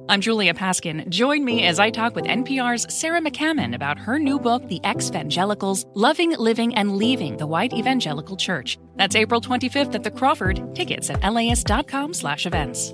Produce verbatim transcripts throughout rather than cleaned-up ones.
I'm Julia Paskin. Join me as I talk with N P R's Sarah McCammon about her new book, The Ex-Vangelicals, Loving, Living, and Leaving the White Evangelical Church. That's April twenty-fifth at the Crawford. Tickets at las.com slash events.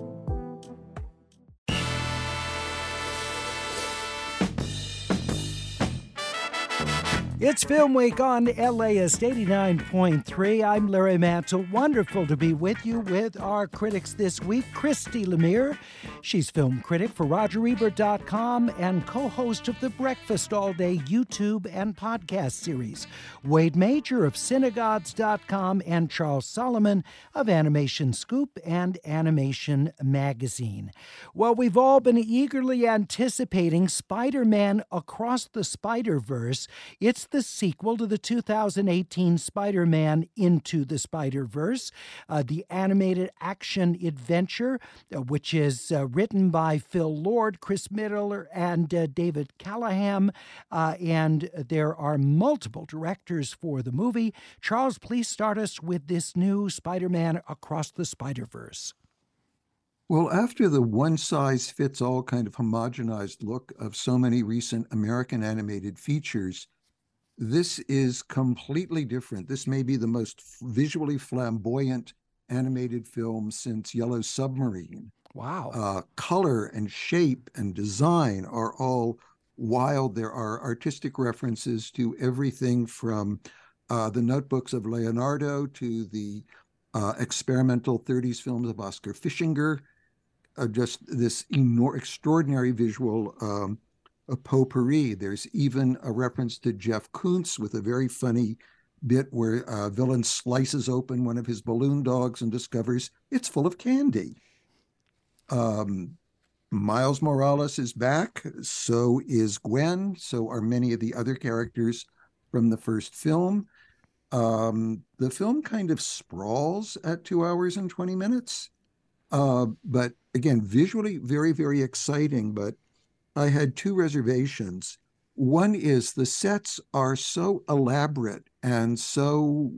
It's Film Week on L A S eighty-nine point three. I'm Larry Mantle. Wonderful to be with you with our critics this week. Christy Lemire. She's film critic for Roger Ebert dot com and co-host of the Breakfast All Day YouTube and podcast series. Wade Major of Synagogues dot com and Charles Solomon of Animation Scoop and Animation Magazine. Well, we've all been eagerly anticipating Spider-Man Across the Spider-Verse. It's the sequel to the two thousand eighteen Spider-Man Into the Spider-Verse, uh, the animated action adventure, uh, which is uh, written by Phil Lord, Chris Miller, and uh, David Callahan. Uh, and there are multiple directors for the movie. Charles, please start us with this new Spider-Man Across the Spider-Verse. Well, after the one-size-fits-all kind of homogenized look of so many recent American animated features, this is completely different. This may be the most visually flamboyant animated film since Yellow Submarine. Wow. Uh, color and shape and design are all wild. There are artistic references to everything from uh, the notebooks of Leonardo to the uh, experimental thirties films of Oscar Fischinger. Uh, just this enor- extraordinary visual um, a potpourri. There's even a reference to Jeff Koons with a very funny bit where a villain slices open one of his balloon dogs and discovers it's full of candy. Um, Miles Morales is back. So is Gwen. So are many of the other characters from the first film. Um, the film kind of sprawls at two hours and twenty minutes. Uh, but again, visually very, very exciting. But I had two reservations. One is the sets are so elaborate and so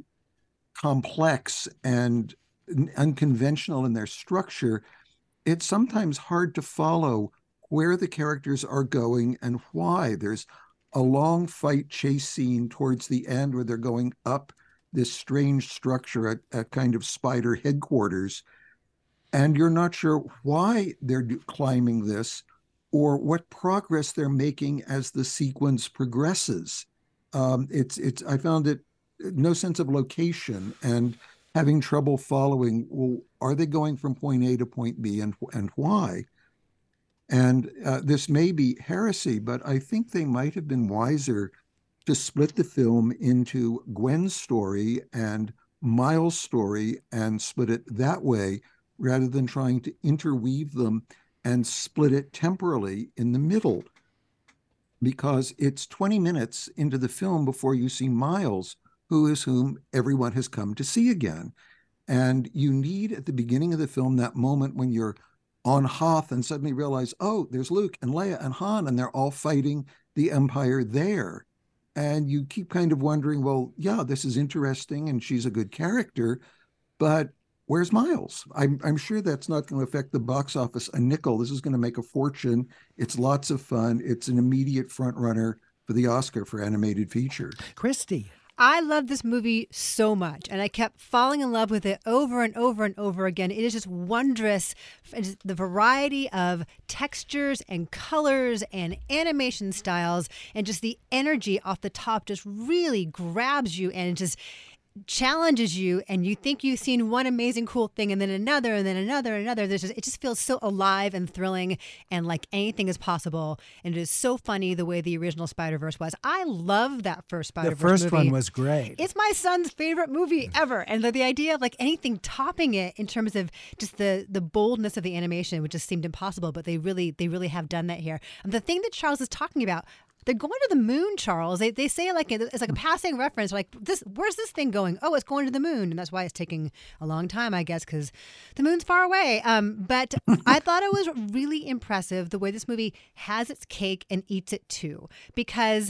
complex and unconventional in their structure, it's sometimes hard to follow where the characters are going and why. There's a long fight chase scene towards the end where they're going up this strange structure at, at kind of spider headquarters, and you're not sure why they're climbing this or what progress they're making as the sequence progresses. Um, it's it's. I found it no sense of location and having trouble following. Well, are they going from point A to point B, and and why? And uh, this may be heresy, but I think they might have been wiser to split the film into Gwen's story and Miles' story and split it that way, rather than trying to interweave them and split it temporally in the middle, because it's twenty minutes into the film before you see Miles, who is whom everyone has come to see again. And you need at the beginning of the film that moment when you're on Hoth and suddenly realize, oh, there's Luke and Leia and Han, and they're all fighting the Empire there. And you keep kind of wondering, well, yeah, this is interesting and she's a good character, but where's Miles? I'm, I'm sure that's not going to affect the box office a nickel. This is going to make a fortune. It's lots of fun. It's an immediate front runner for the Oscar for animated feature. Christy. I love this movie so much, and I kept falling in love with it over and over and over again. It is just wondrous. The variety of textures and colors and animation styles and just the energy off the top just really grabs you and just challenges you, and you think you've seen one amazing cool thing and then another and then another and another. There's just, it just feels so alive and thrilling and like anything is possible, and it is so funny the way the original Spider-Verse was. I love that first Spider-Verse The first movie. one was great. It's my son's favorite movie ever, and the, the idea of like anything topping it in terms of just the the boldness of the animation, which just seemed impossible, but they really they really have done that here. And the thing that Charles is talking about, they're going to the moon, Charles. They they say it like it's like a passing reference. Like, this, where's this thing going? Oh, it's going to the moon, and that's why it's taking a long time, I guess, because the moon's far away. Um, but I thought it was really impressive the way this movie has its cake and eats it too, because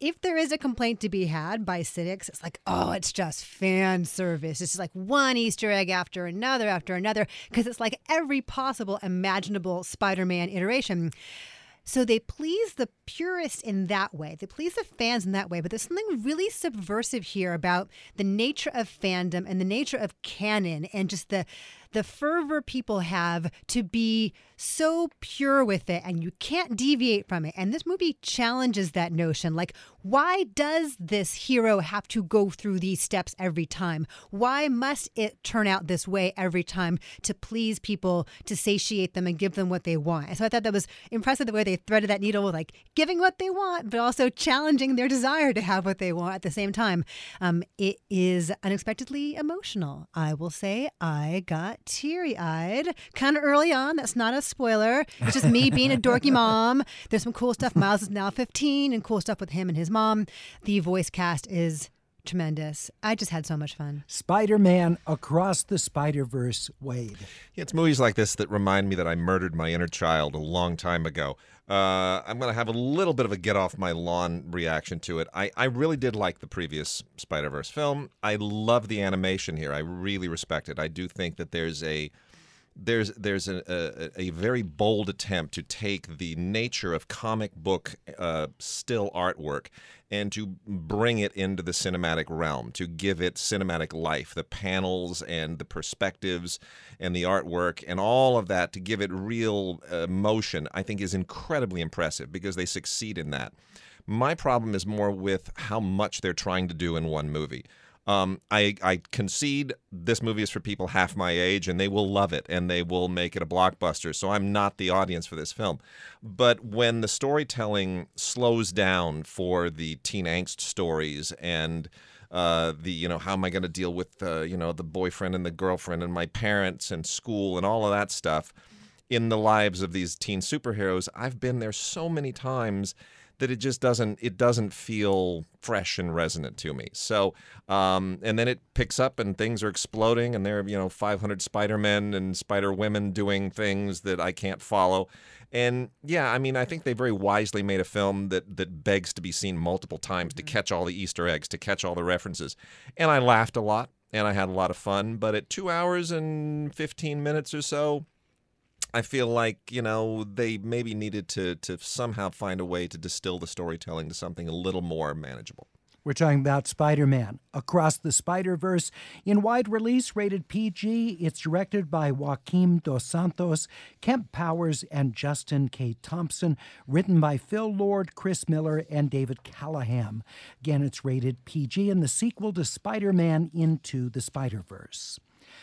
if there is a complaint to be had by cynics, it's like, oh, it's just fan service. It's just like one Easter egg after another after another, because it's like every possible imaginable Spider-Man iteration. So they please the purists in that way. They please the fans in that way. But there's something really subversive here about the nature of fandom and the nature of canon and just the the fervor people have to be so pure with it, and you can't deviate from it. And this movie challenges that notion. Like, why does this hero have to go through these steps every time? Why must it turn out this way every time to please people, to satiate them and give them what they want? And so I thought that was impressive, the way they threaded that needle, like giving what they want, but also challenging their desire to have what they want at the same time. Um, it is unexpectedly emotional. I will say I got teary-eyed kind of early on. That's not a spoiler. It's just me being a dorky mom. There's some cool stuff. Miles is now fifteen, and cool stuff with him and his mom. The voice cast is tremendous. I just had so much fun. Spider-Man Across the Spider-Verse, Wade. Yeah, it's movies like this that remind me that I murdered my inner child a long time ago. Uh, I'm going to have a little bit of a get-off-my-lawn reaction to it. I, I really did like the previous Spider-Verse film. I love the animation here. I really respect it. I do think that there's a there's there's a, a, a very bold attempt to take the nature of comic book uh, still artwork and to bring it into the cinematic realm, to give it cinematic life, the panels and the perspectives and the artwork and all of that, to give it real uh, motion, I think is incredibly impressive because they succeed in that. My problem is more with how much they're trying to do in one movie. Um, I, I concede this movie is for people half my age, and they will love it, and they will make it a blockbuster, so I'm not the audience for this film. But when the storytelling slows down for the teen angst stories and uh, the, you know, how am I going to deal with, uh, you know, the boyfriend and the girlfriend and my parents and school and all of that stuff in the lives of these teen superheroes, I've been there so many times that it just doesn't it doesn't feel fresh and resonant to me. So, um, and then it picks up and things are exploding and there are, you know, five hundred Spider-Men and Spider-Women doing things that I can't follow. And yeah, I mean, I think they very wisely made a film that that begs to be seen multiple times, to catch all the Easter eggs, to catch all the references. And I laughed a lot and I had a lot of fun. But at two hours and fifteen minutes or so, I feel like, you know, they maybe needed to to somehow find a way to distill the storytelling to something a little more manageable. We're talking about Spider-Man Across the Spider-Verse. In wide release, rated P G, it's directed by Joaquim Dos Santos, Kemp Powers, and Justin K. Thompson. Written by Phil Lord, Chris Miller, and David Callahan. Again, it's rated P G, and the sequel to Spider-Man Into the Spider-Verse.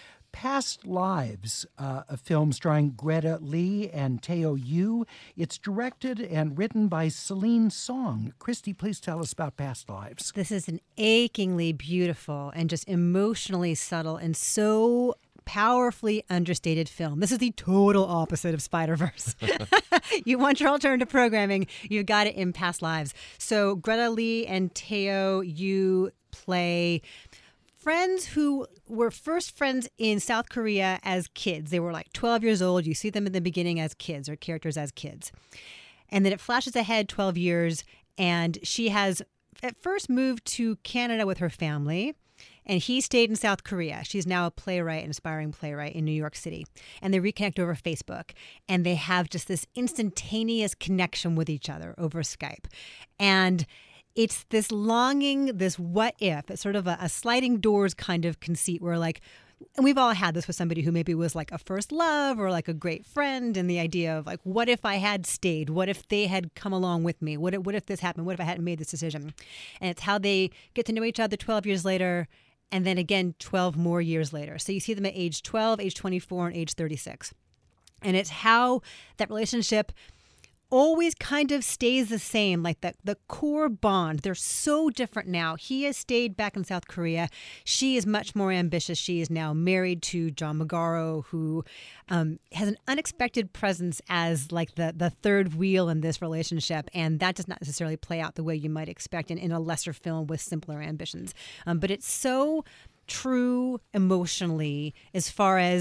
Past Lives, uh, a film starring Greta Lee and Teo Yu. It's directed and written by Celine Song. Christy, please tell us about Past Lives. This is an achingly beautiful and just emotionally subtle and so powerfully understated film. This is the total opposite of Spider-Verse. You want your alternative programming, you've got it in Past Lives. So Greta Lee and Teo Yu play friends who were first friends in South Korea as kids. They were like twelve years old. You see them in the beginning as kids, or characters as kids. And then it flashes ahead twelve years, and she has at first moved to Canada with her family, and he stayed in South Korea. She's now a playwright, an aspiring playwright in New York City. And they reconnect over Facebook, and they have just this instantaneous connection with each other over Skype. And it's this longing, this what if. It's sort of a, a sliding doors kind of conceit where, like, and we've all had this with somebody who maybe was like a first love or like a great friend, and the idea of like, what if I had stayed? What if they had come along with me? What if, what if this happened? What if I hadn't made this decision? And it's how they get to know each other twelve years later, and then again twelve more years later. So you see them at age twelve, age twenty-four, and age thirty-six. And it's how that relationship always kind of stays the same, like the, the core bond. They're so different now. He has stayed back in South Korea. She is much more ambitious. She is now married to John Magaro, who um, has an unexpected presence as like the, the third wheel in this relationship. And that does not necessarily play out the way you might expect in, in a lesser film with simpler ambitions. Um, but it's so true emotionally as far as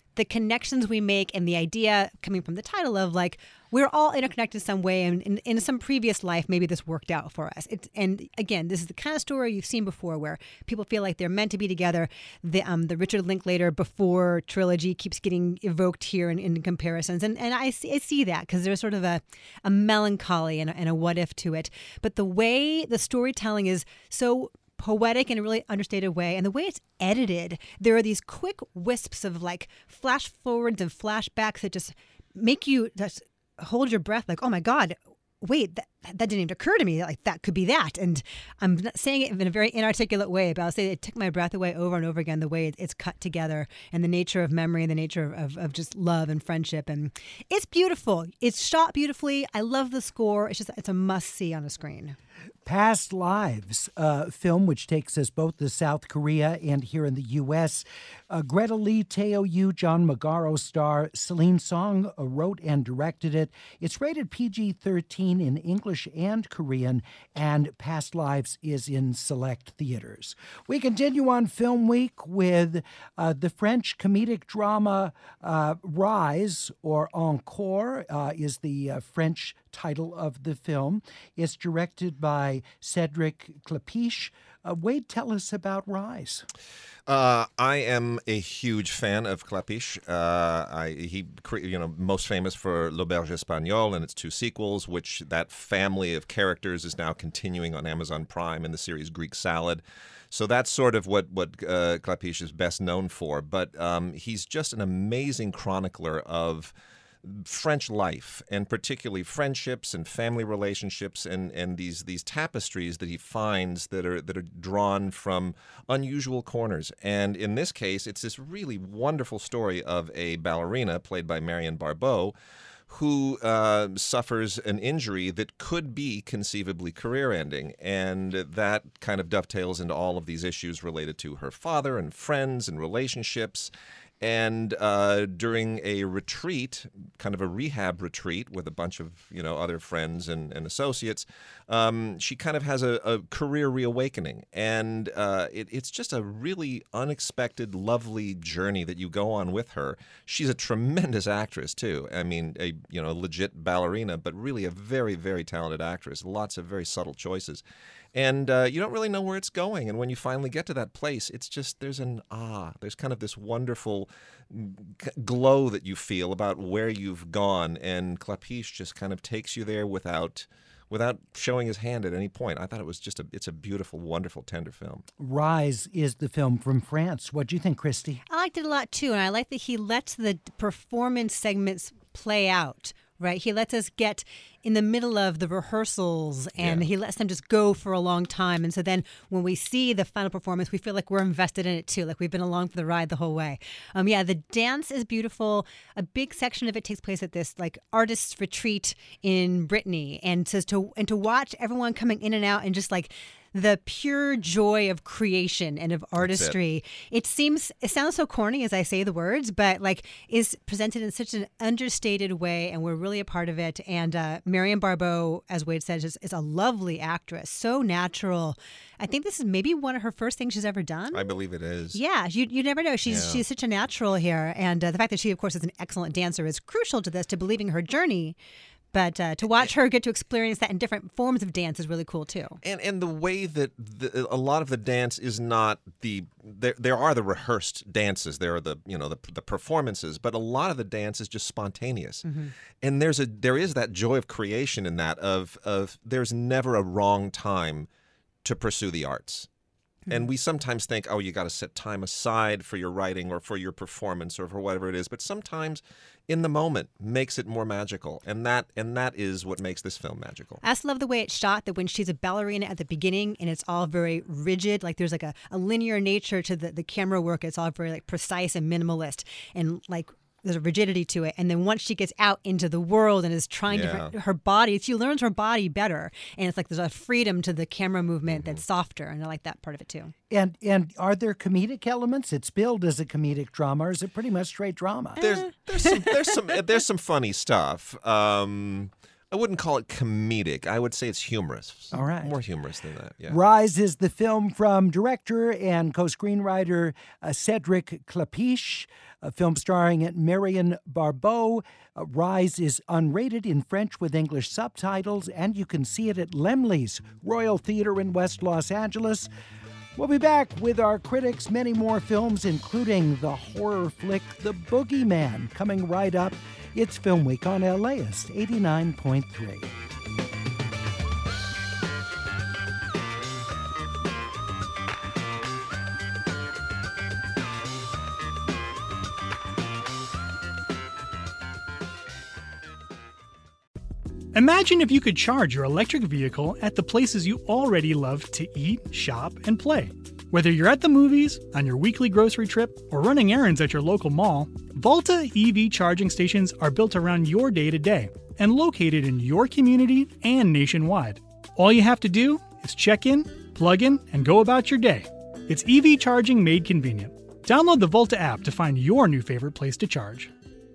the connections we make and the idea coming from the title of like, we're all interconnected some way, and in, in some previous life, maybe this worked out for us. It's, and again, this is the kind of story you've seen before where people feel like they're meant to be together. The um, the Richard Linklater Before trilogy keeps getting evoked here in, in comparisons. And and I see, I see that because there's sort of a, a melancholy and a, and a what if to it. But the way the storytelling is so poetic in a really understated way, and the way it's edited, there are these quick wisps of like flash forwards and flashbacks that just make you just hold your breath like, oh my God, wait, that, that didn't even occur to me. Like that could be that. And I'm not saying it in a very inarticulate way, but I'll say it took my breath away over and over again, the way it's cut together and the nature of memory and the nature of, of just love and friendship. And it's beautiful. It's shot beautifully. I love the score. It's just, it's a must see on a screen. Past Lives, a film which takes us both to South Korea and here in the U S Uh, Greta Lee, Teo Yoo, John Magaro star. Celine Song uh, wrote and directed it. It's rated P G thirteen in English and Korean, and Past Lives is in select theaters. We continue on Film Week with uh, the French comedic drama uh, Rise, or Encore, uh, is the uh, French title of the film. It's directed by Cedric Klapisch. Uh, Wade, tell us about Rise. Uh, I am a huge fan of Klapisch. Uh, I, he, you know, most famous for L'Auberge Espagnole and its two sequels, which that family of characters is now continuing on Amazon Prime in the series Greek Salad. So that's sort of what what uh, Klapisch is best known for. But um, he's just an amazing chronicler of French life, and particularly friendships and family relationships, and, and these these tapestries that he finds that are that are drawn from unusual corners. And in this case, it's this really wonderful story of a ballerina played by Marianne Barbeau, who uh, suffers an injury that could be conceivably career-ending. And that kind of dovetails into all of these issues related to her father and friends and relationships. And uh, during a retreat, kind of a rehab retreat with a bunch of, you know, other friends and, and associates, um, she kind of has a, a career reawakening. And uh, it, it's just a really unexpected, lovely journey that you go on with her. She's a tremendous actress, too. I mean, a you know legit ballerina, but really a very, very talented actress. Lots of very subtle choices. And uh, you don't really know where it's going. And when you finally get to that place, it's just, there's an ah, there's kind of this wonderful glow that you feel about where you've gone. And Klapisch just kind of takes you there without without showing his hand at any point. I thought it was just a, it's a beautiful, wonderful, tender film. Rise is the film from France. What do you think, Christy? I liked it a lot, too. And I like that he lets the performance segments play out. Right. He lets us get in the middle of the rehearsals, and yeah. he lets them just go for a long time. And so then when we see the final performance, we feel like we're invested in it, too, like we've been along for the ride the whole way. Um, yeah, the dance is beautiful. A big section of it takes place at this like artist's retreat in Brittany. And to, to, and to watch everyone coming in and out and just like the pure joy of creation and of artistry. It. it seems, it sounds so corny as I say the words, but like is presented in such an understated way, and we're really a part of it. And uh, Marianne Barbeau, as Wade said, is, is a lovely actress, so natural. I think this is maybe one of her first things she's ever done. I believe it is. Yeah, you you never know. She's yeah. she's such a natural here, and uh, the fact that she, of course, is an excellent dancer is crucial to this, to believing her journey. But uh, to watch her get to experience that in different forms of dance is really cool, too. And and the way that the, a lot of the dance is not the there there are the rehearsed dances, there are the you know the the performances, but a lot of the dance is just spontaneous. Mm-hmm. And there's a there is that joy of creation in that of of there's never a wrong time to pursue the arts. And we sometimes think, oh, you got to set time aside for your writing or for your performance or for whatever it is. But sometimes in the moment makes it more magical. And that and that is what makes this film magical. I also love the way it's shot, that when she's a ballerina at the beginning and it's all very rigid, like there's like a, a linear nature to the, the camera work. It's all very like precise and minimalist. And like there's a rigidity to it. And then once she gets out into the world and is trying yeah. to, her body, she learns her body better. And it's like there's a freedom to the camera movement mm-hmm. that's softer. And I like that part of it too. And and are there comedic elements? It's billed as a comedic drama, or is it pretty much straight drama? There's there's some there's some there's some funny stuff. Um I wouldn't call it comedic. I would say it's humorous. All right. More humorous than that, yeah. Rise is the film from director and co-screenwriter uh, Cedric Klapisch, a film starring Marion Barbeau. Uh, Rise is unrated in French with English subtitles, and you can see it at Laemmle's Royal Theater in West Los Angeles. We'll be back with our critics, many more films, including the horror flick The Boogeyman, coming right up. It's Film Week on LAist eighty-nine point three. Imagine if you could charge your electric vehicle at the places you already love to eat, shop, and play. Whether you're at the movies, on your weekly grocery trip, or running errands at your local mall, Volta E V charging stations are built around your day-to-day and located in your community and nationwide. All you have to do is check in, plug in, and go about your day. It's E V charging made convenient. Download the Volta app to find your new favorite place to charge.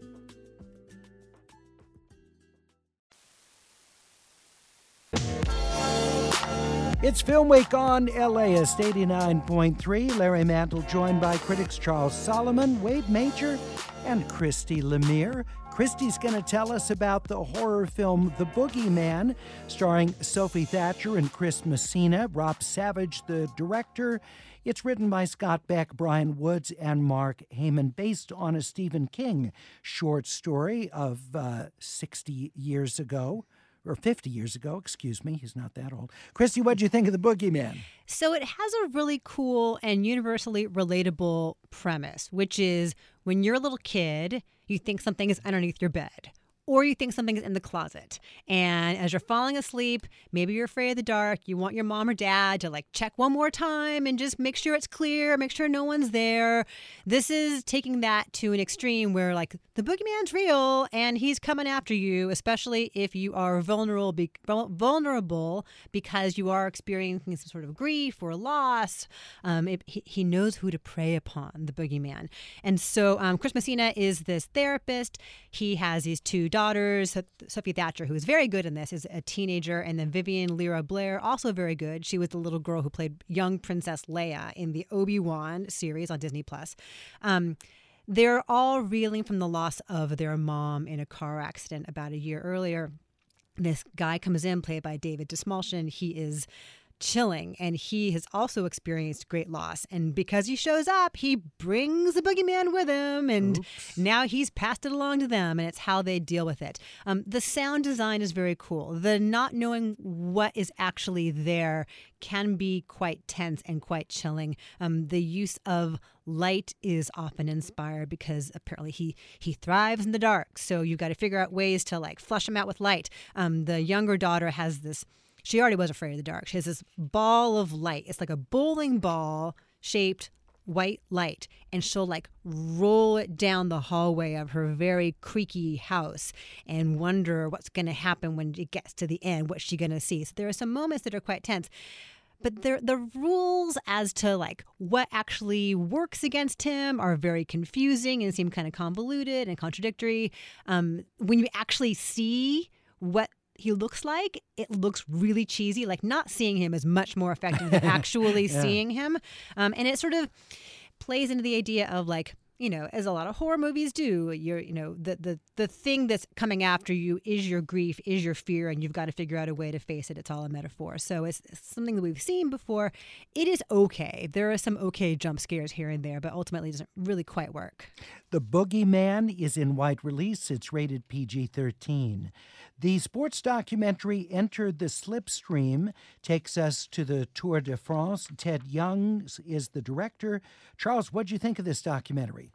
It's Film Week on LAist eighty-nine point three. Larry Mantle joined by critics Charles Solomon, Wade Major, and Christy Lemire. Christy's going to tell us about the horror film The Boogeyman, starring Sophie Thatcher and Chris Messina. Rob Savage, the director. It's written by Scott Beck, Brian Woods, and Mark Heyman, based on a Stephen King short story of uh, sixty years ago. Or fifty years ago, excuse me. He's not that old. Christy, what'd you think of The Boogeyman? So it has a really cool and universally relatable premise, which is when you're a little kid, you think something is underneath your bed. Or you think something is in the closet. And as you're falling asleep, maybe you're afraid of the dark. You want your mom or dad to like check one more time and just make sure it's clear, make sure no one's there. This is taking that to an extreme where like the boogeyman's real and he's coming after you, especially if you are vulnerable, be, vulnerable because you are experiencing some sort of grief or loss. Um, it, he, he knows who to prey upon, the boogeyman. And so um, Chris Messina is this therapist. He has these two daughters. Sophie Thatcher, who is very good in this, is a teenager, and then Vivian Lyra Blair, also very good. She was the little girl who played young Princess Leia in the Obi-Wan series on Disney Plus. Um, they're all reeling from the loss of their mom in a car accident about a year earlier. This guy comes in, played by David Dastmalchian. He is chilling, and he has also experienced great loss, and because he shows up, he brings the boogeyman with him, and Oops. now he's passed it along to them, and it's how they deal with it. Um, the sound design is very cool. The not knowing what is actually there can be quite tense and quite chilling. Um, the use of light is often inspired because apparently he he thrives in the dark, so you've got to figure out ways to like flush him out with light. Um, the younger daughter has this She already was afraid of the dark. She has this ball of light. It's like a bowling ball shaped white light. And she'll like roll it down the hallway of her very creaky house and wonder what's going to happen when it gets to the end. What's she going to see? So there are some moments that are quite tense. But the the rules as to like what actually works against him are very confusing and seem kind of convoluted and contradictory. Um, when you actually see what he looks like, it looks really cheesy. Like not seeing him is much more effective than actually yeah. seeing him. Um, and it sort of plays into the idea of like, you know, as a lot of horror movies do, you're, you know, the, the, the thing that's coming after you is your grief, is your fear, and you've got to figure out a way to face it. It's all a metaphor. So it's, it's something that we've seen before. It is okay. There are some okay jump scares here and there, but ultimately it doesn't really quite work. The Boogeyman is in wide release. It's rated P G thirteen. The sports documentary Enter the Slipstream takes us to the Tour de France. Ted Young is the director. Charles, what did you think of this documentary?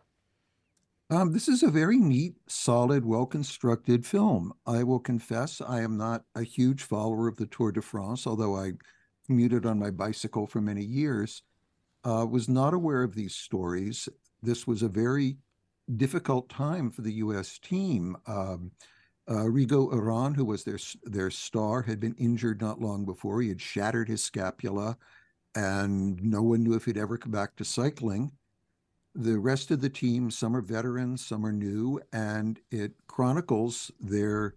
Um, this is a very neat, solid, well-constructed film. I will confess I am not a huge follower of the Tour de France, although I commuted on my bicycle for many years. Uh, was not aware of these stories. This was a very difficult time for the U S team. Um, Uh, Rigo Uran, who was their their star, had been injured not long before. He had shattered his scapula, and no one knew if he'd ever come back to cycling. The rest of the team, some are veterans, some are new, and it chronicles their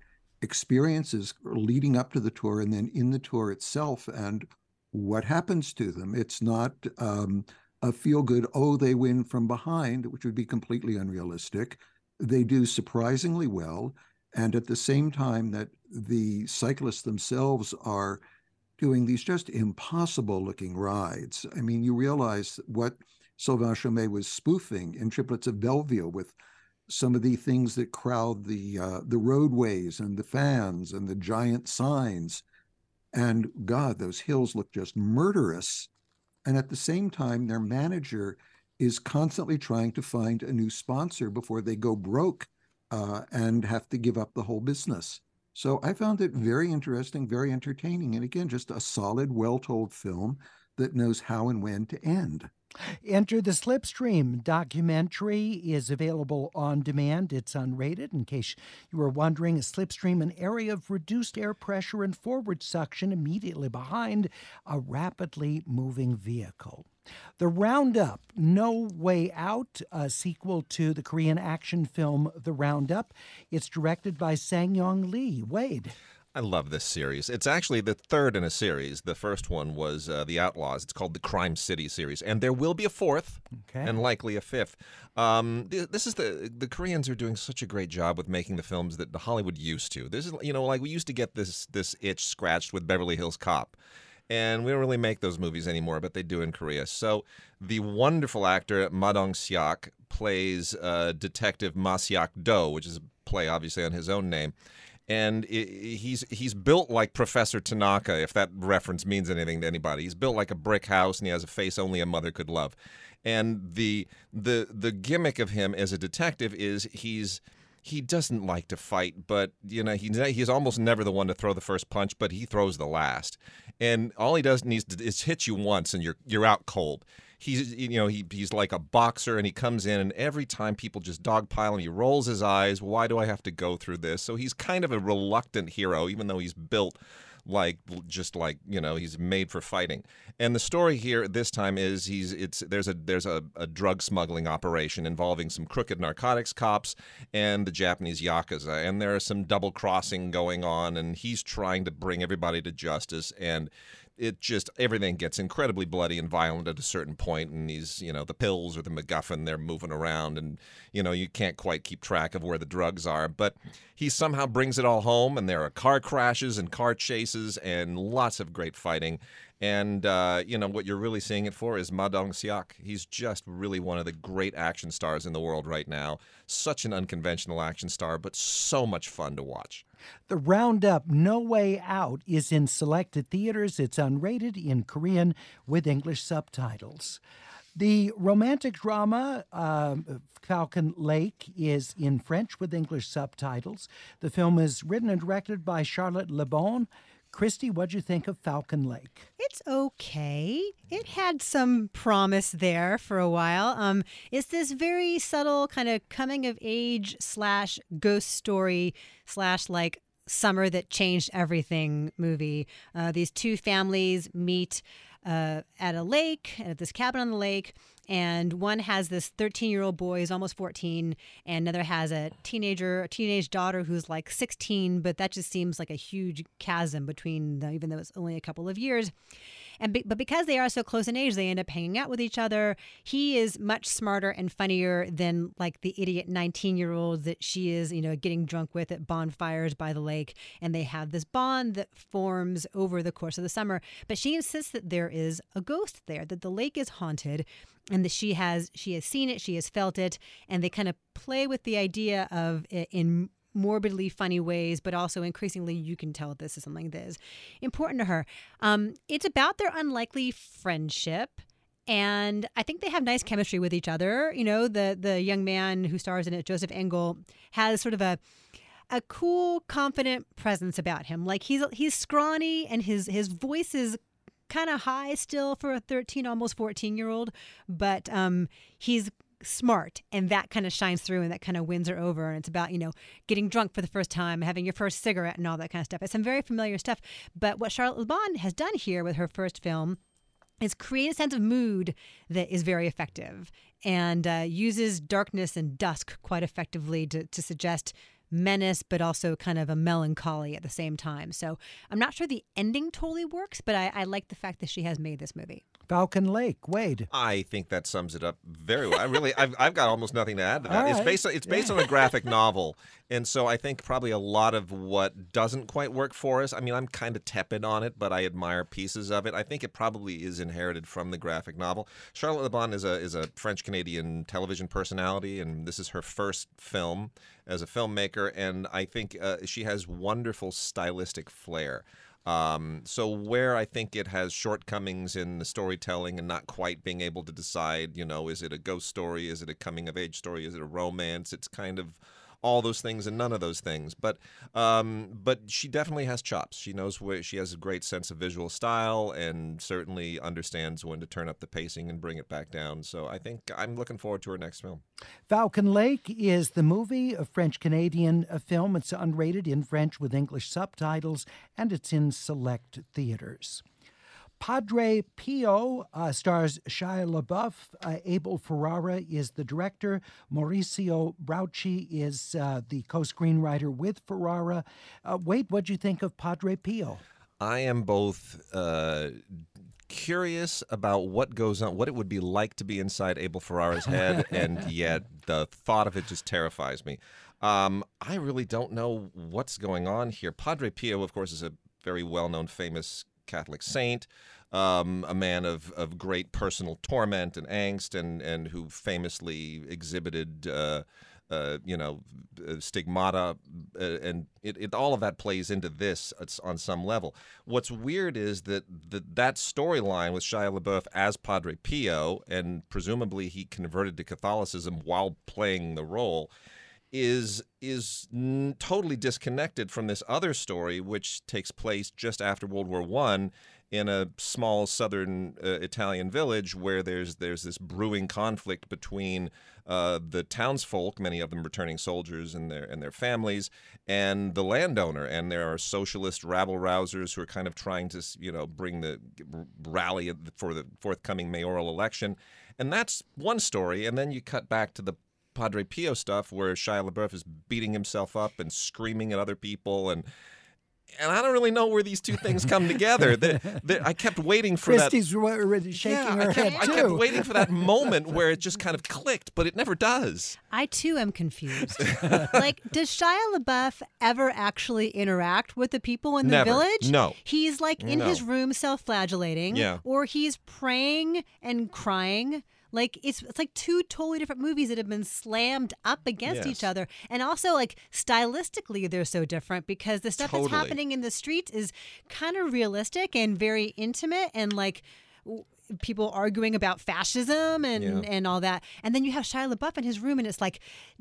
experiences leading up to the tour and then in the tour itself and what happens to them. It's not um, a feel-good, oh, they win from behind, which would be completely unrealistic. They do surprisingly well. And at the same time that the cyclists themselves are doing these just impossible-looking rides. I mean, you realize what Sylvain Chomet was spoofing in Triplets of Belleville with some of the things that crowd the uh, the roadways and the fans and the giant signs. And God, those hills look just murderous. And at the same time, their manager is constantly trying to find a new sponsor before they go broke uh, and have to give up the whole business. So I found it very interesting, very entertaining, and again, just a solid, well-told film that knows how and when to end. Enter the Slipstream documentary is available on demand. It's unrated. In case you were wondering, a slipstream, an area of reduced air pressure and forward suction immediately behind a rapidly moving vehicle. The Roundup, No Way Out, a sequel to the Korean action film The Roundup. It's directed by Sang-Yong Lee. Wade. I love this series. It's actually the third in a series. The first one was uh, The Outlaws. It's called the Crime City series. And there will be a fourth okay. and likely a fifth. Um, th- this is the the Koreans are doing such a great job with making the films that Hollywood used to. This is, you know, like we used to get this this itch scratched with Beverly Hills Cop. And we don't really make those movies anymore, but they do in Korea. So the wonderful actor Ma Dong-seok plays uh, Detective Ma Seok-do, which is a play obviously on his own name. And he's he's built like Professor Tanaka, if that reference means anything to anybody. He's built like a brick house, and he has a face only a mother could love. And the the the gimmick of him as a detective is he's he doesn't like to fight, but you know he's he's almost never the one to throw the first punch, but he throws the last. And all he does needs to is hit you once, and you're you're out cold. He's, you know, he he's like a boxer, and he comes in, and every time people just dogpile him, he rolls his eyes. Why do I have to go through this? So he's kind of a reluctant hero, even though he's built like just like you know he's made for fighting. And the story here this time is he's it's there's a there's a, a drug smuggling operation involving some crooked narcotics cops and the Japanese yakuza, and there is some double crossing going on, and he's trying to bring everybody to justice. And it just, everything gets incredibly bloody and violent at a certain point, and these, you know, the pills or the MacGuffin, they're moving around, and, you know, you can't quite keep track of where the drugs are, but he somehow brings it all home, and there are car crashes and car chases and lots of great fighting. And, uh, you know, what you're really seeing it for is Ma Dong-seok. He's just really one of the great action stars in the world right now. Such an unconventional action star, but so much fun to watch. The Roundup, No Way Out is in selected theaters. It's unrated in Korean with English subtitles. The romantic drama uh, Falcon Lake is in French with English subtitles. The film is written and directed by Charlotte Le Bon. Christy, what'd you think of Falcon Lake? It's okay. It had some promise there for a while. Um, it's this very subtle kind of coming of age slash ghost story slash like summer that changed everything movie. Uh, these two families meet uh, at a lake, at this cabin on the lake. And one has this thirteen-year-old boy who's almost fourteen, and another has a teenager, a teenage daughter who's like sixteen, but that just seems like a huge chasm between them, even though it's only a couple of years. And be, but because they are so close in age, they end up hanging out with each other. He is much smarter and funnier than like the idiot nineteen-year-old that she is, you know, getting drunk with at bonfires by the lake. And they have this bond that forms over the course of the summer. But she insists that there is a ghost there, that the lake is haunted, and that she has she has seen it, she has felt it, and they kind of play with the idea of it in morbidly funny ways, but also increasingly you can tell this is something that is important to her. Um, it's about their unlikely friendship, and I think they have nice chemistry with each other. You know, the the young man who stars in it, Joseph Engel, has sort of a a cool, confident presence about him. Like he's he's scrawny, and his his voice is kind of high still for a thirteen, almost fourteen year old, but um, he's smart, and that kind of shines through, and that kind of wins her over. And it's about, you know, getting drunk for the first time, having your first cigarette, and all that kind of stuff. It's some very familiar stuff. But what Charlotte Le Bon has done here with her first film is create a sense of mood that is very effective, and uh, uses darkness and dusk quite effectively to, to suggest menace, but also kind of a melancholy at the same time. So I'm not sure the ending totally works, but I, I like the fact that she has made this movie. Falcon Lake, Wade. I think that sums it up very well. I really, I've, I've got almost nothing to add to that. All It's right. based on, it's based Yeah. on a graphic novel, and so I think probably a lot of what doesn't quite work for us. I mean, I'm kind of tepid on it, but I admire pieces of it. I think it probably is inherited from the graphic novel. Charlotte Le Bon is a is a French Canadian television personality, and this is her first film as a filmmaker, and I think uh, she has wonderful stylistic flair. Um, so where I think it has shortcomings in the storytelling and not quite being able to decide, you know, is it a ghost story? Is it a coming of age story? Is it a romance? It's kind of all those things and none of those things. But um, but she definitely has chops. She knows where she has a great sense of visual style and certainly understands when to turn up the pacing and bring it back down. So I think I'm looking forward to her next film. Falcon Lake is the movie, a French-Canadian uh, film. It's unrated in French with English subtitles, and it's in select theaters. Padre Pio uh, stars Shia LaBeouf. Uh, Abel Ferrara is the director. Mauricio Brauchi is uh, the co-screenwriter with Ferrara. Uh, Wade, what'd you think of Padre Pio? I am both uh, curious about what goes on, what it would be like to be inside Abel Ferrara's head, and yet the thought of it just terrifies me. Um, I really don't know what's going on here. Padre Pio, of course, is a very well-known, famous Catholic saint, um, a man of, of great personal torment and angst, and, and who famously exhibited, uh, uh, you know, stigmata, uh, and it, it all of that plays into this on some level. What's weird is that the, that storyline with Shia LaBeouf as Padre Pio, and presumably he converted to Catholicism while playing the role, is is n- totally disconnected from this other story, which takes place just after World War One in a small southern uh, Italian village where there's there's this brewing conflict between uh, the townsfolk, many of them returning soldiers and their and their families, and the landowner. And there are socialist rabble-rousers who are kind of trying to, you know, bring the rally for the forthcoming mayoral election. And that's one story. And then you cut back to the Padre Pio stuff where Shia LaBeouf is beating himself up and screaming at other people, and and I don't really know where these two things come together. The, the, I kept waiting for Christy's that. already shaking yeah, her I kept, head, I too. kept waiting for that moment where it just kind of clicked, but it never does. I, too, am confused. Like, does Shia LaBeouf ever actually interact with the people in the Never. village? No. He's, like, in No. his room self-flagellating. Yeah. Or he's praying and crying. Like, it's it's like two totally different movies that have been slammed up against Yes. each other. And also, like, stylistically, they're so different because the stuff Totally. that's happening in the streets is kind of realistic and very intimate and, like, w- people arguing about fascism and, Yeah. and all that. And then you have Shia LaBeouf in his room, and it's, like,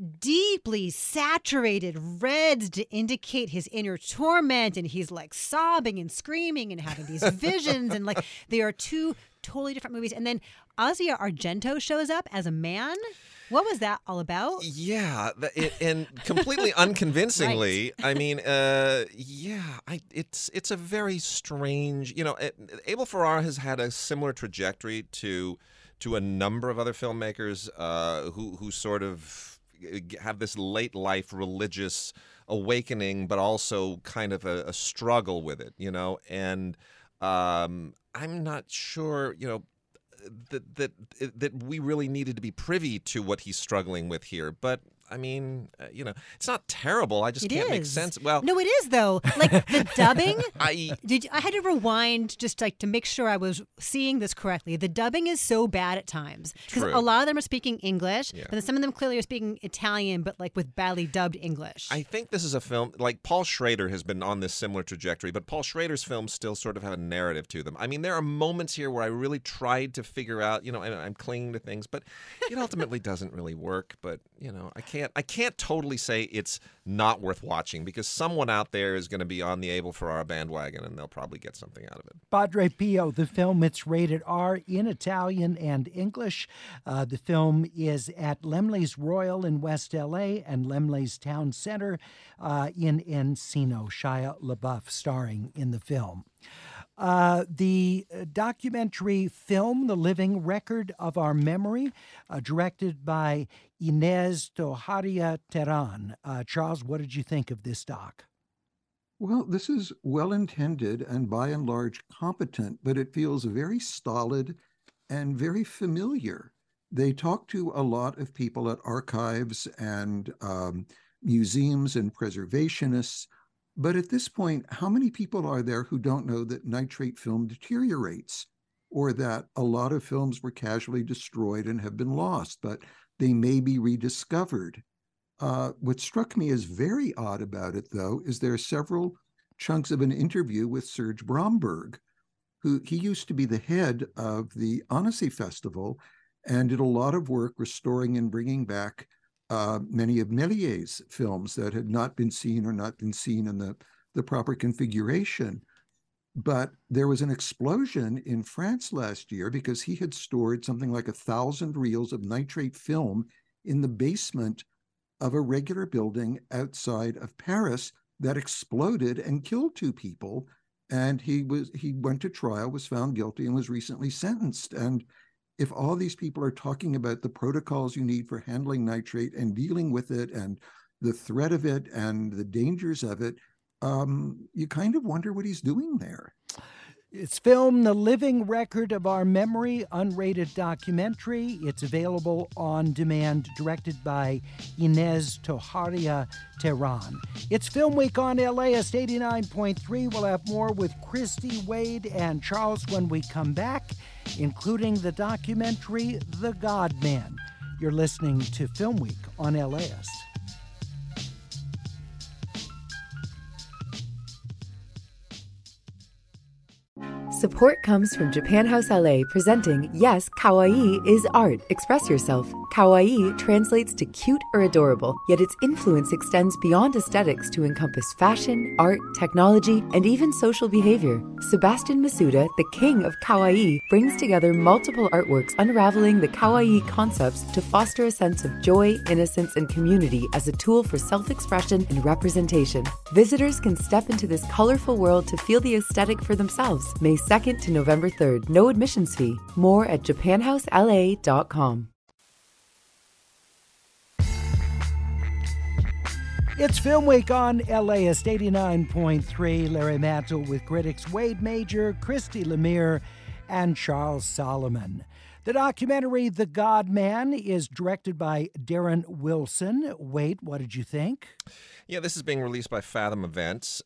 deeply saturated reds to indicate his inner torment. And he's, like, sobbing and screaming and having these visions. And, like, they are two totally different movies. And then Asia Argento shows up as a man. What was that all about? Yeah, the, it, and completely unconvincingly. I mean, uh, yeah, I, it's it's a very strange. You know, it, Abel Ferrara has had a similar trajectory to to a number of other filmmakers uh, who who sort of have this late life religious awakening, but also kind of a, a struggle with it. You know, and um, I'm not sure. You know. That that that we really needed to be privy to what he's struggling with here, but I mean, uh, you know, it's not terrible. I just It can't make is. sense. Well, No, it is though. Like the dubbing. I Did I had to rewind just like to make sure I was seeing this correctly. The dubbing is so bad at times because True. a lot of them are speaking English, Yeah. but then some of them clearly are speaking Italian, but like with badly dubbed English. I think this is a film like Paul Schrader has been on this similar trajectory, but Paul Schrader's films still sort of have a narrative to them. I mean, there are moments here where I really tried to figure out, you know, and I'm clinging to things, but it ultimately doesn't really work. But you know, I can't, I can't totally say it's not worth watching because someone out there is going to be on the Abel Ferrara bandwagon and they'll probably get something out of it. Padre Pio, the film, it's rated R in Italian and English. Uh, the film is at Laemmle's Royal in West L A and Laemmle's Town Center uh, in Encino. Shia LaBeouf starring in the film. Uh, the documentary film, The Living Record of Our Memory, uh, directed by Inés Toharia Terán. Uh, Charles, what did you think of this doc? Well, this is well intended and by and large competent, but it feels very stolid and very familiar. They talk to a lot of people at archives and um, museums and preservationists. But at this point, how many people are there who don't know that nitrate film deteriorates, or that a lot of films were casually destroyed and have been lost, but they may be rediscovered? Uh, what struck me as very odd about it, though, is there are several chunks of an interview with Serge Bromberg, who he used to be the head of the Annecy Festival and did a lot of work restoring and bringing back uh, many of Méliès films that had not been seen or not been seen in the, the proper configuration. But there was an explosion in France last year because he had stored something like a thousand reels of nitrate film in the basement of a regular building outside of Paris that exploded and killed two people. And he was he went to trial, was found guilty, and was recently sentenced. And if all these people are talking about the protocols you need for handling nitrate and dealing with it and the threat of it and the dangers of it, um, you kind of wonder what he's doing there. It's filmed The Living Record of Our Memory, unrated documentary. It's available on demand, directed by Inés Toharia Terán. It's Film Week on L A S eighty-nine point three. We'll have more with Christy, Wade, and Charles when we come back, including the documentary The God Man. You're listening to Film Week on L A S. Support comes from Japan House L A, presenting Yes, Kawaii is Art. Express yourself. Kawaii translates to cute or adorable, yet its influence extends beyond aesthetics to encompass fashion, art, technology, and even social behavior. Sebastian Masuda, the king of Kawaii, brings together multiple artworks unraveling the Kawaii concepts to foster a sense of joy, innocence, and community as a tool for self-expression and representation. Visitors can step into this colorful world to feel the aesthetic for themselves. May second to November third. No admissions fee. More at japan house l a dot com. It's Film Week on L A S eighty-nine point three. Larry Mantle with critics Wade Major, Christy Lemire, and Charles Solomon. The documentary The God Man is directed by Darren Wilson. Wade, what did you think? Yeah, this is being released by Fathom Events.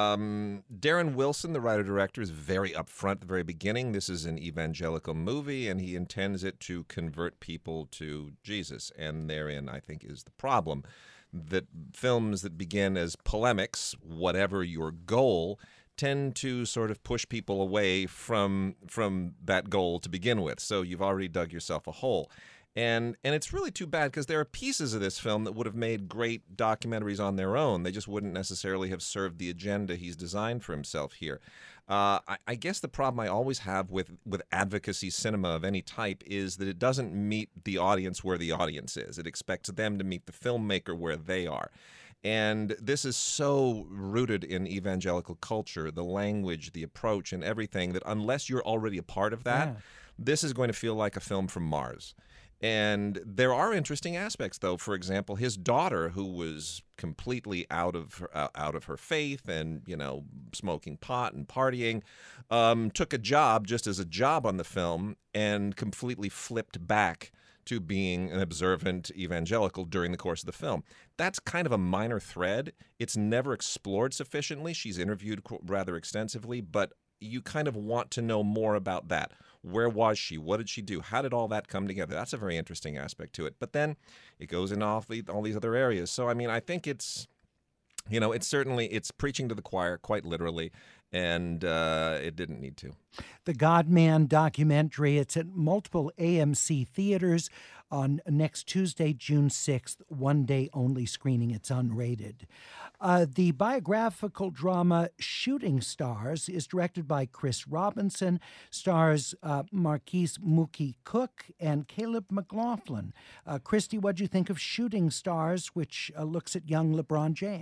Um, Darren Wilson, the writer-director, is very upfront at the very beginning. This is an evangelical movie, and he intends it to convert people to Jesus. And therein, I think, is the problem. That films that begin as polemics, whatever your goal, tend to sort of push people away from from that goal to begin with. So you've already dug yourself a hole. And and it's really too bad because there are pieces of this film that would have made great documentaries on their own. They just wouldn't necessarily have served the agenda he's designed for himself here. Uh, I, I guess the problem I always have with, with advocacy cinema of any type is that it doesn't meet the audience where the audience is. It expects them to meet the filmmaker where they are. And this is so rooted in evangelical culture, the language, the approach, and everything, that unless you're already a part of that, yeah. this is going to feel like a film from Mars. And there are interesting aspects, though. For example, his daughter, who was completely out of her, uh, out of her faith and, you know, smoking pot and partying, um, took a job just as a job on the film and completely flipped back to being an observant evangelical during the course of the film. That's kind of a minor thread. It's never explored sufficiently. She's interviewed rather extensively, but you kind of want to know more about that. Where was she? What did she do? How did all that come together? That's a very interesting aspect to it. But then it goes into all, the, all these other areas. So, I mean, I think it's, you know, it's certainly, it's preaching to the choir, quite literally, and uh, it didn't need to. The God Man documentary, it's at multiple A M C theaters on next Tuesday, June sixth, one day only screening. It's unrated. Uh, the biographical drama Shooting Stars is directed by Chris Robinson, stars uh, Marquise Mookie Cook and Caleb McLaughlin. Uh, Christy, what do you think of Shooting Stars, which uh, looks at young LeBron James?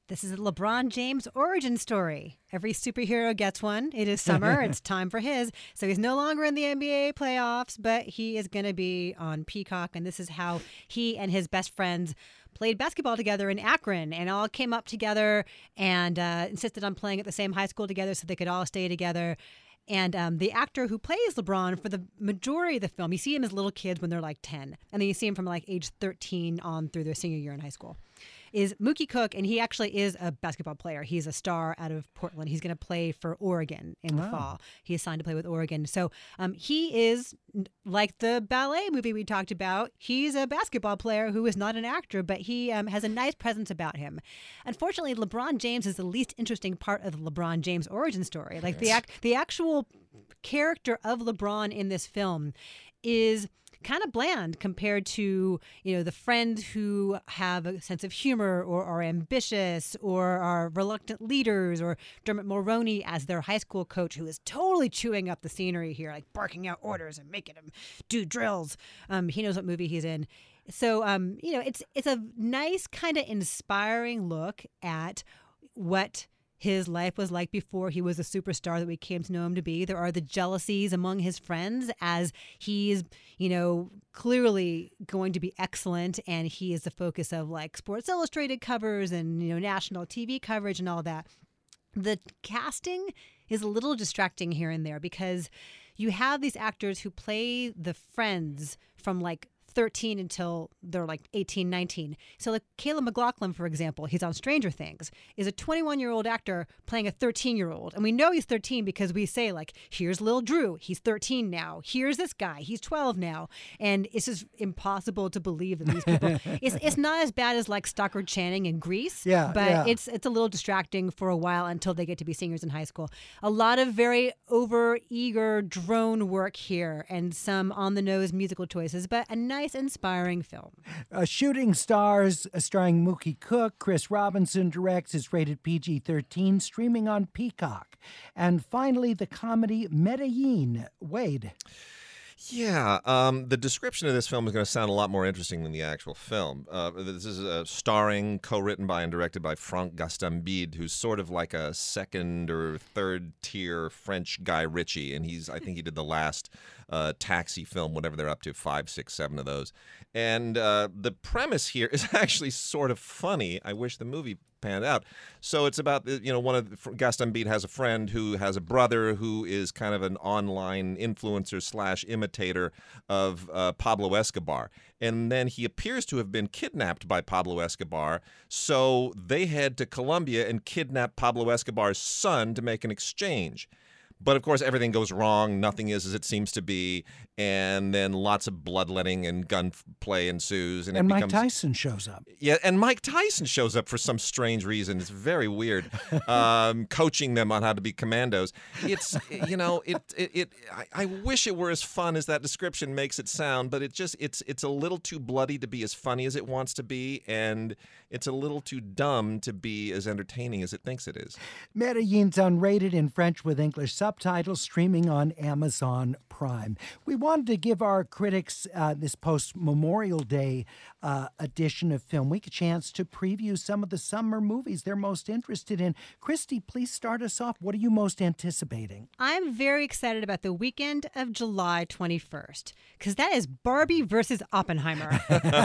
This is a LeBron James origin story. Every superhero gets one. It is summer. It's time for his. So he's no longer in the N B A playoffs, but he is going to be on Peacock. And this is how he and his best friends played basketball together in Akron and all came up together and uh, insisted on playing at the same high school together so they could all stay together. And um, the actor who plays LeBron for the majority of the film, you see him as little kids when they're like ten. And then you see him from like age thirteen on through their senior year in high school. Is Mookie Cook, and he actually is a basketball player. He's a star out of Portland. He's going to play for Oregon in the wow. fall. He is signed to play with Oregon. So um, he is, like the ballet movie we talked about, he's a basketball player who is not an actor, but he um, has a nice presence about him. Unfortunately, LeBron James is the least interesting part of the LeBron James origin story. Like the ac- the actual character of LeBron in this film is kind of bland compared to, you know, the friends who have a sense of humor or are ambitious or are reluctant leaders, or Dermot Mulroney as their high school coach who is totally chewing up the scenery here, like barking out orders and making them do drills. Um, he knows what movie he's in. So, um, you know, it's it's a nice kind of inspiring look at what his life was like before he was a superstar that we came to know him to be. There are the jealousies among his friends as he's, you know, clearly going to be excellent, and he is the focus of like Sports Illustrated covers and, you know, national T V coverage and all that. The casting is a little distracting here and there because you have these actors who play the friends from like thirteen until they're like eighteen, nineteen. So like Caleb McLaughlin, for example, he's on Stranger Things, is a twenty-one-year-old actor playing a thirteen-year-old. And we know he's thirteen because we say like, here's Lil Drew, he's thirteen now. Here's this guy, he's twelve now. And it's just impossible to believe that these people, it's it's not as bad as like Stockard Channing in Grease, yeah, but yeah. it's it's a little distracting for a while until they get to be seniors in high school. A lot of very over-eager drone work here and some on-the-nose musical choices, but a nice inspiring film. Uh, Shooting Stars, uh, starring Mookie Cook, Chris Robinson directs, is rated P G thirteen, streaming on Peacock. And finally, the comedy Medellin. Wade. Yeah, um, the description of this film is going to sound a lot more interesting than the actual film. Uh, this is uh, starring, co-written by and directed by Franck Gastambide, who's sort of like a second or third tier French Guy Ritchie, and he's I think he did the last uh, Taxi film, whatever they're up to, five, six, seven of those. And uh, the premise here is actually sort of funny. I wish the movie panned out. So it's about, you know, one of the, Gastambide has a friend who has a brother who is kind of an online influencer slash imitator of uh, Pablo Escobar. And then he appears to have been kidnapped by Pablo Escobar. So they head to Colombia and kidnap Pablo Escobar's son to make an exchange. But, of course, everything goes wrong. Nothing is as it seems to be. And then lots of bloodletting and gunplay ensues. And, and it Mike becomes, Tyson shows up. Yeah, and Mike Tyson shows up for some strange reason. It's very weird, um, coaching them on how to be commandos. It's, you know, it, it, it I, I wish it were as fun as that description makes it sound, but it just, it's, it's a little too bloody to be as funny as it wants to be, and it's a little too dumb to be as entertaining as it thinks it is. Medellin's unrated in French with English subtitles, streaming on Amazon Prime. We wanted to give our critics uh, this post-Memorial Day uh, edition of Film Week a chance to preview some of the summer movies they're most interested in. Christy, please start us off. What are you most anticipating? I'm very excited about the weekend of July twenty-first, because that is Barbie versus Oppenheimer,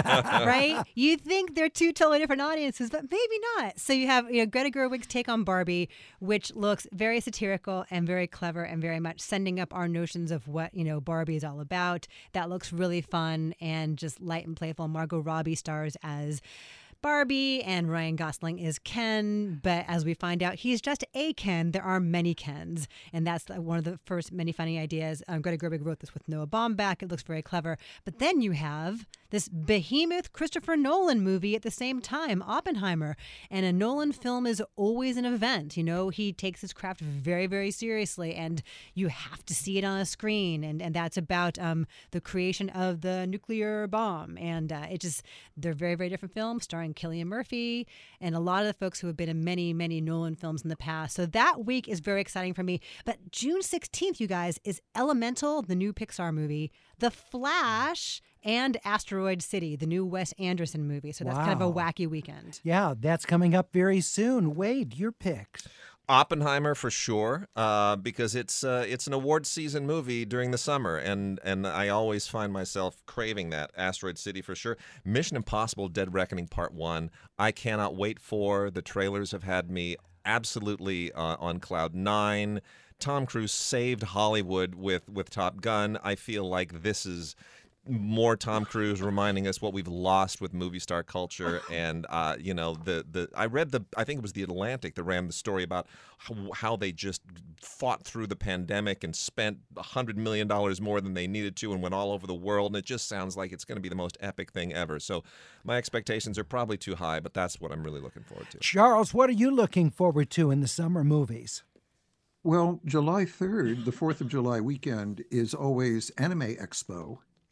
right? You think they're two totally different audiences, but maybe not. So you have, you know, Greta Gerwig's take on Barbie, which looks very satirical and very clever and very much sending up our notions of what, you know, Barbie is all about. That looks really fun and just light and playful. Margot Robbie stars as Barbie and Ryan Gosling is Ken, but as we find out, he's just a Ken. There are many Kens, and that's one of the first many funny ideas. Um, Greta Gerwig wrote this with Noah Baumbach. It looks very clever. But then you have this behemoth Christopher Nolan movie at the same time, Oppenheimer. And a Nolan film is always an event. You know, he takes his craft very, very seriously, and you have to see it on a screen. And, and that's about um, the creation of the nuclear bomb. And uh, it just, they're very, very different films starring starring Cillian Murphy and a lot of the folks who have been in many, many Nolan films in the past. So that week is very exciting for me. But June sixteenth, you guys, is Elemental, the new Pixar movie, The Flash, and Asteroid City, the new Wes Anderson movie. So that's Wow. kind of a wacky weekend. Yeah, that's coming up very soon. Wade, your picks. Oppenheimer for sure, uh, because it's uh, it's an award season movie during the summer, and and I always find myself craving that. Asteroid City for sure. Mission Impossible: Dead Reckoning Part One. I cannot wait for. The trailers have had me absolutely uh, on cloud nine. Tom Cruise saved Hollywood with with Top Gun. I feel like this is more Tom Cruise reminding us what we've lost with movie star culture. And uh, you know, the the I read the I think it was the Atlantic that ran the story about how, how they just fought through the pandemic and spent a hundred million dollars more than they needed to and went all over the world. And it just sounds like it's going to be the most epic thing ever. So my expectations are probably too high, but that's what I'm really looking forward to. Charles, what are you looking forward to in the summer movies? Well, July third, the fourth of July weekend, is always Anime Expo.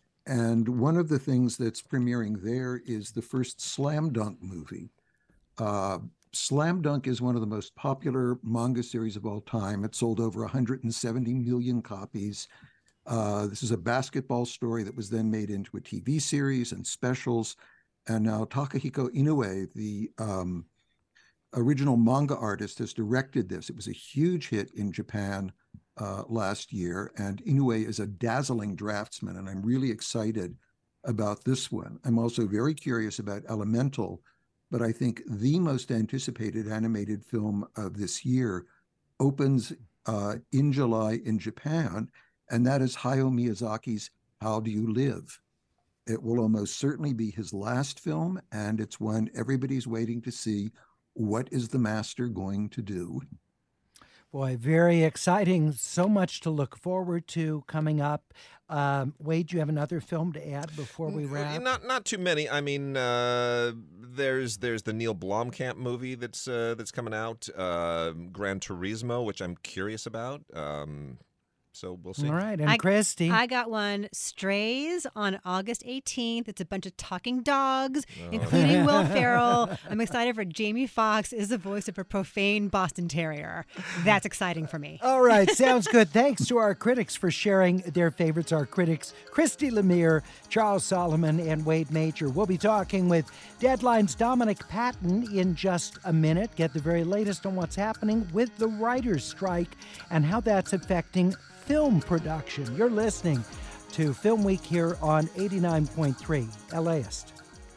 And one of the things that's premiering there is the first Slam Dunk movie. Uh, Slam Dunk is one of the most popular manga series of all time. It sold over one hundred seventy million copies. Uh, this is a basketball story that was then made into a T V series and specials. And now Takahiko Inoue, the um, original manga artist, has directed this. It was a huge hit in Japan Uh, last year, and Inoue is a dazzling draftsman, and I'm really excited about this one. I'm also very curious about Elemental, but I think the most anticipated animated film of this year opens uh, in July in Japan, and that is Hayao Miyazaki's How Do You Live? It will almost certainly be his last film, and it's one everybody's waiting to see. What is the master going to do? Boy, very exciting. So much to look forward to coming up. Um, Wade, do you have another film to add before we wrap? Not not too many. I mean, uh, there's there's the Neil Blomkamp movie that's uh, that's coming out, uh, Gran Turismo, which I'm curious about. Um, so we'll see. All right, and I, Christy. I got one, Strays, on August eighteenth. It's a bunch of talking dogs, Oh. including Will Ferrell. I'm excited for Jamie Foxx is the voice of a profane Boston Terrier. That's exciting for me. All right, sounds good. Thanks to our critics for sharing their favorites. Our critics, Christy Lemire, Charles Solomon, and Wade Major. We'll be talking with Deadline's Dominic Patton in just a minute. Get the very latest on what's happening with the writer's strike and how that's affecting film production. You're listening to Film Week here on eighty-nine point three LAist.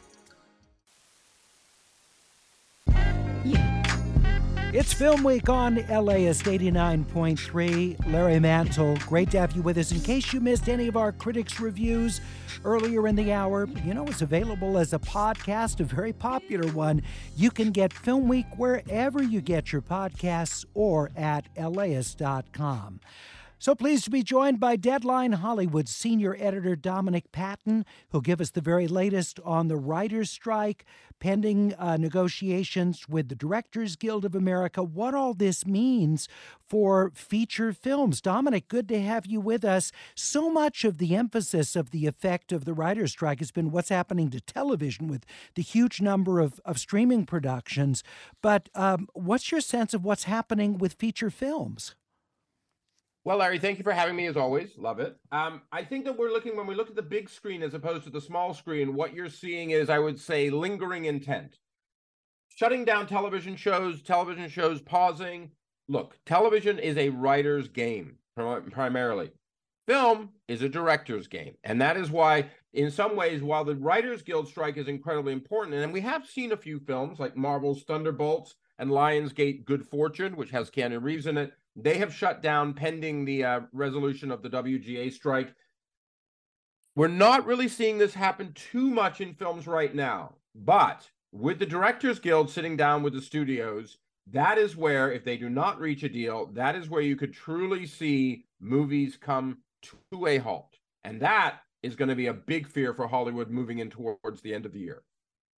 It's Film Week on LAist eighty-nine point three. Larry Mantle, great to have you with us. In case you missed any of our critics' reviews earlier in the hour, you know, it's available as a podcast, a very popular one. You can get Film Week wherever you get your podcasts or at laist dot com. So pleased to be joined by Deadline Hollywood senior editor Dominic Patton, who'll give us the very latest on the writer's strike, pending uh, negotiations with the Directors Guild of America, what all this means for feature films. Dominic, good to have you with us. So much of the emphasis of the effect of the writer's strike has been what's happening to television with the huge number of, of streaming productions. But um, what's your sense of what's happening with feature films? Well, Larry, thank you for having me as always. Love it. Um, I think that we're looking, when we look at the big screen as opposed to the small screen, what you're seeing is, I would say, lingering intent. Shutting down television shows, television shows pausing. Look, television is a writer's game, prim- primarily. Film is a director's game. And that is why, in some ways, while the Writers Guild strike is incredibly important, and we have seen a few films like Marvel's Thunderbolts and Lionsgate Good Fortune, which has Keanu Reeves in it, they have shut down pending the uh, resolution of the W G A strike. We're not really seeing this happen too much in films right now, but with the Directors Guild sitting down with the studios, that is where, if they do not reach a deal, that is where you could truly see movies come to a halt. And that is going to be a big fear for Hollywood moving in towards the end of the year.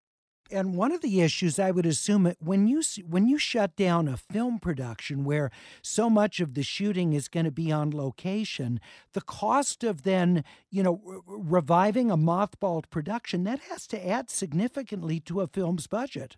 And one of the issues, I would assume, it- when you s- when you shut down a film production where so much of the shooting is going to be on location, the cost of then, you know, r- reviving a mothballed production, that has to add significantly to a film's budget.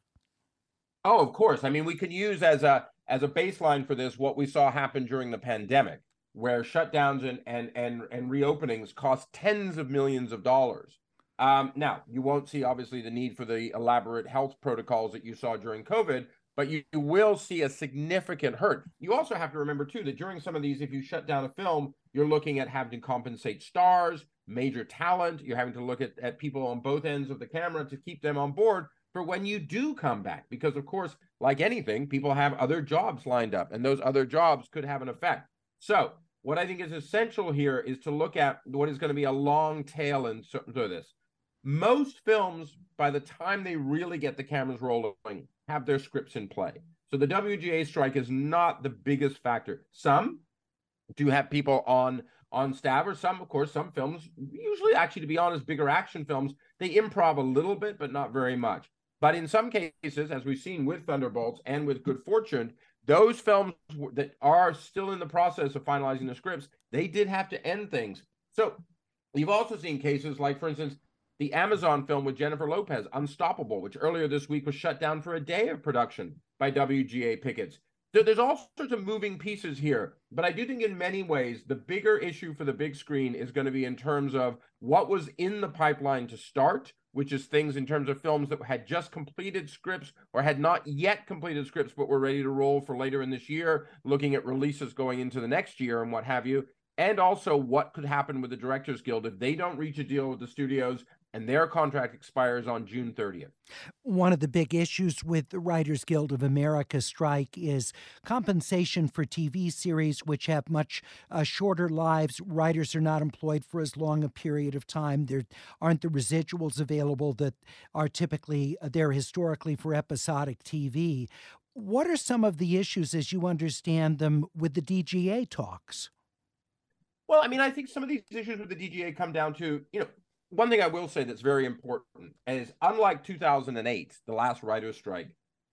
Oh, of course. I mean, we could use as a as a baseline for this what we saw happen during the pandemic, where shutdowns and and and, and reopenings cost tens of millions of dollars. Um, now, you won't see obviously the need for the elaborate health protocols that you saw during COVID, but you, you will see a significant hurt. You also have to remember too that during some of these, if you shut down a film, you're looking at having to compensate stars, major talent. You're having to look at, at people on both ends of the camera to keep them on board for when you do come back, because of course, like anything, people have other jobs lined up, and those other jobs could have an effect. So what I think is essential here is to look at what is going to be a long tail in to this. Most films, by the time they really get the cameras rolling, have their scripts in play. So the W G A strike is not the biggest factor. Some do have people on on staff, or some, of course, some films, usually actually, to be honest, bigger action films, they improv a little bit, but not very much. But in some cases, as we've seen with Thunderbolts and with Good Fortune, those films that are still in the process of finalizing the scripts, they did have to end things. So you've also seen cases like, for instance, the Amazon film with Jennifer Lopez, Unstoppable, which earlier this week was shut down for a day of production by W G A pickets. So there's all sorts of moving pieces here. But I do think in many ways, the bigger issue for the big screen is going to be in terms of what was in the pipeline to start, which is things in terms of films that had just completed scripts or had not yet completed scripts, but were ready to roll for later in this year, looking at releases going into the next year and what have you. And also what could happen with the Directors Guild if they don't reach a deal with the studios and their contract expires on June thirtieth. One of the big issues with the Writers Guild of America strike is compensation for T V series, which have much uh, shorter lives. Writers are not employed for as long a period of time. There aren't the residuals available that are typically uh, there historically for episodic T V. What are some of the issues, as you understand them, with the D G A talks? Well, I mean, I think some of these issues with the D G A come down to, you know, one thing I will say that's very important is, unlike two thousand eight, the last writer's strike,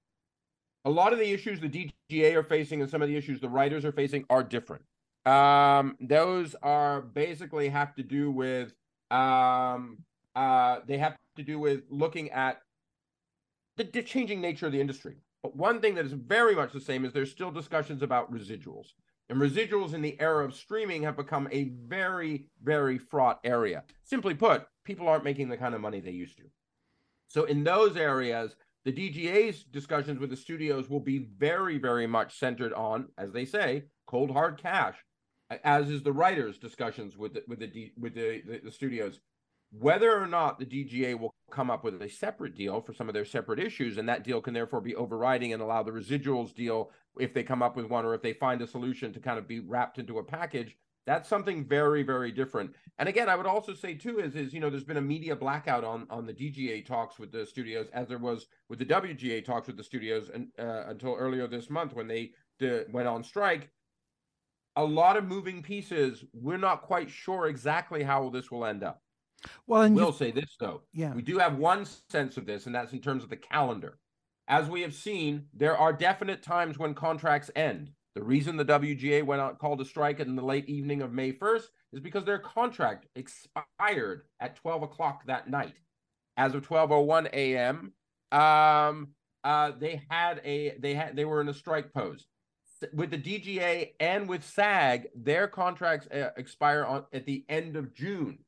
a lot of the issues the D G A are facing and some of the issues the writers are facing are different. Um, those are basically have to do with, um, uh, they have to do with looking at the changing nature of the industry. But one thing that is very much the same is there's still discussions about residuals. And residuals in the era of streaming have become a very, very fraught area. Simply put, people aren't making the kind of money they used to. So in those areas, the D G A's discussions with the studios will be very, very much centered on, as they say, cold hard cash, as is the writers' discussions with the, with the with the, the, the studios. Whether or not the D G A will come up with a separate deal for some of their separate issues, and that deal can therefore be overriding and allow the residuals deal if they come up with one, or if they find a solution to kind of be wrapped into a package, that's something very, very different. And again, I would also say too is, is you know, there's been a media blackout on, on the D G A talks with the studios, as there was with the W G A talks with the studios and, uh, until earlier this month when they uh, went on strike. A lot of moving pieces. We're not quite sure exactly how this will end up. Well, and I will you, say this, though. Yeah. We do have one sense of this, and that's in terms of the calendar. As we have seen, there are definite times when contracts end. The reason the W G A went out called a strike in the late evening of May first is because their contract expired at twelve o'clock that night. As of twelve oh one a.m., um, uh, they had a they had they were in a strike pose. With the D G A and with SAG, their contracts uh, expire on at the end of June.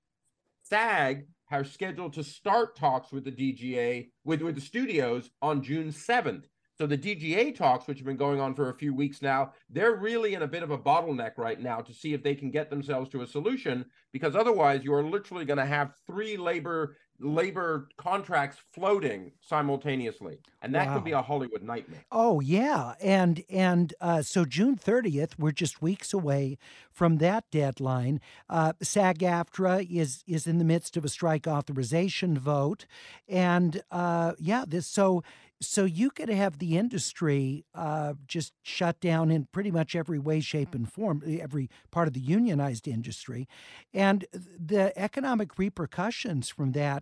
SAG are scheduled to start talks with the D G A, with, with the studios on June seventh. So the D G A talks, which have been going on for a few weeks now, they're really in a bit of a bottleneck right now to see if they can get themselves to a solution, because otherwise you are literally going to have three labor labor contracts floating simultaneously, and that Wow. could be a Hollywood nightmare. Oh, yeah. And and uh, so June thirtieth, we're just weeks away from that deadline. Uh, SAG-AFTRA is is in the midst of a strike authorization vote. And uh, yeah, this so so you could have the industry uh, just shut down in pretty much every way, shape, and form, every part of the unionized industry. And the economic repercussions from that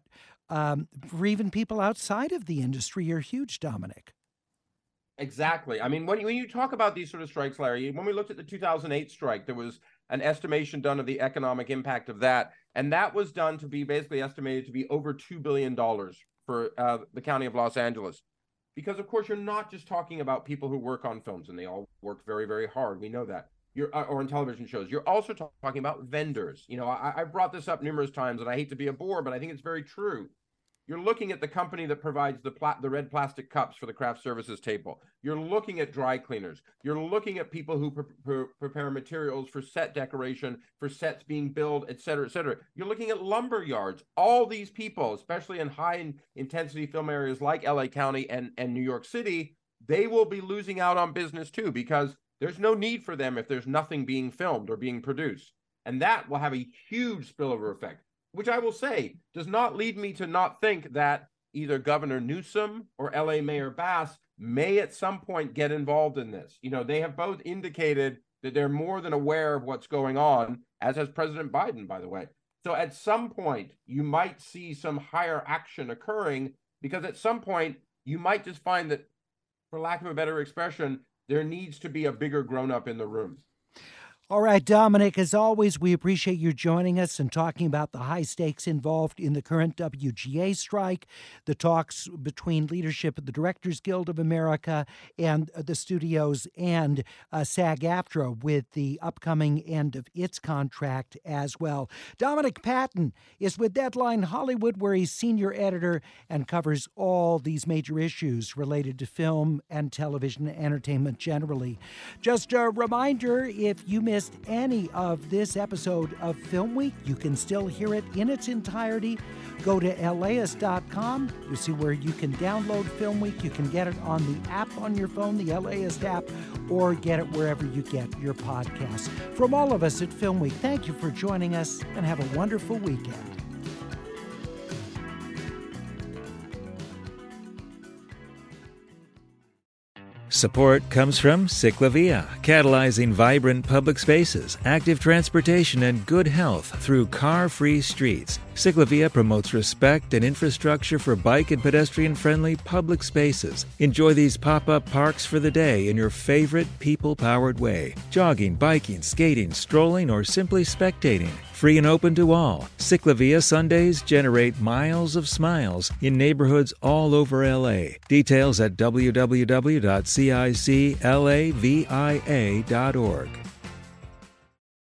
um, for even people outside of the industry are huge, Dominic. Exactly. I mean, when you, when you talk about these sort of strikes, Larry, when we looked at the two thousand eight strike, there was an estimation done of the economic impact of that. And that was done to be basically estimated to be over two billion dollars for uh, the county of Los Angeles. Because, of course, you're not just talking about people who work on films, and they all work very, very hard. We know that. You're, uh, or in television shows. You're also talk- talking about vendors. You know, I, I brought this up numerous times, and I hate to be a bore, but I think it's very true. You're looking at the company that provides the pla- the red plastic cups for the craft services table. You're looking at dry cleaners. You're looking at people who pre- pre- prepare materials for set decoration, for sets being built, et cetera, et cetera. You're looking at lumber yards. All these people, especially in high intensity film areas like L A County and, and New York City, they will be losing out on business too, because there's no need for them if there's nothing being filmed or being produced. And that will have a huge spillover effect, which I will say does not lead me to not think that either Governor Newsom or L A Mayor Bass may at some point get involved in this. You know, they have both indicated that they're more than aware of what's going on, as has President Biden, by the way. So at some point, you might see some higher action occurring, because at some point, you might just find that, for lack of a better expression, there needs to be a bigger grown-up in the room. All right, Dominic, as always, we appreciate you joining us and talking about the high stakes involved in the current W G A strike, the talks between leadership of the Directors Guild of America and the studios and uh, SAG-AFTRA with the upcoming end of its contract as well. Dominic Patten is with Deadline Hollywood, where he's senior editor and covers all these major issues related to film and television entertainment generally. Just a reminder, if you missed any of this episode of Film Week, you can still hear it in its entirety. Go to L Aist dot com. You see where you can download Film Week. You can get it on the app on your phone, the LAist app, or get it wherever you get your podcasts. From all of us at Film Week, thank you for joining us, and have a wonderful weekend. Support comes from Ciclavia, catalyzing vibrant public spaces, active transportation, and good health through car-free streets. Ciclavia promotes respect and infrastructure for bike and pedestrian-friendly public spaces. Enjoy these pop-up parks for the day in your favorite people-powered way. Jogging, biking, skating, strolling, or simply spectating. Free and open to all. Ciclavia Sundays generate miles of smiles in neighborhoods all over L A. Details at w w w dot ciclavia dot org.